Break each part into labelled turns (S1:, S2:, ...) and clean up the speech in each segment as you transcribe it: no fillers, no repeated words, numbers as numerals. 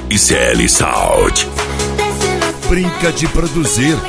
S1: e CL Sound.
S2: Brinca de produzir.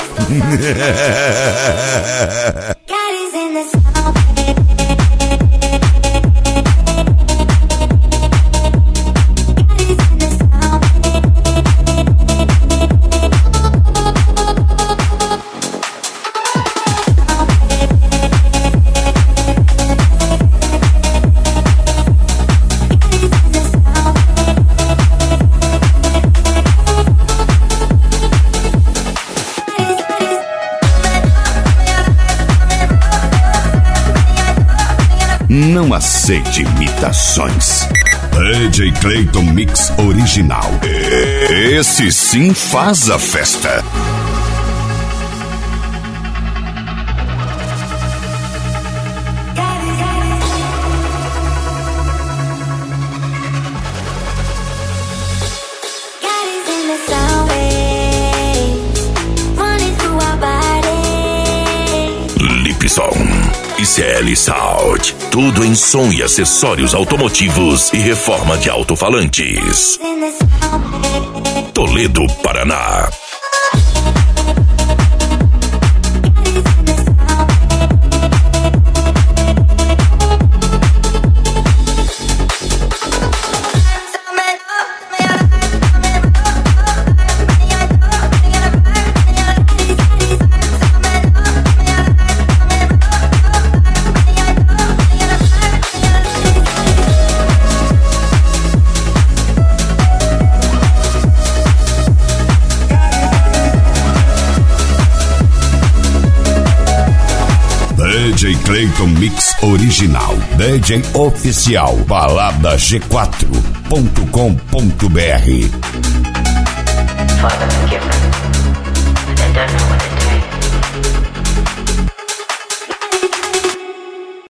S1: Não aceite imitações.
S2: DJ Clayton Mix Original.
S1: Esse sim faz a festa. Lipson e CL Sound. Tudo em som e acessórios automotivos e reforma de alto-falantes. Toledo, Paraná.
S2: DJ Clayton Mix Original. DJ Oficial. Baladag4.com.br.
S3: Father, forgive me. I don't know what it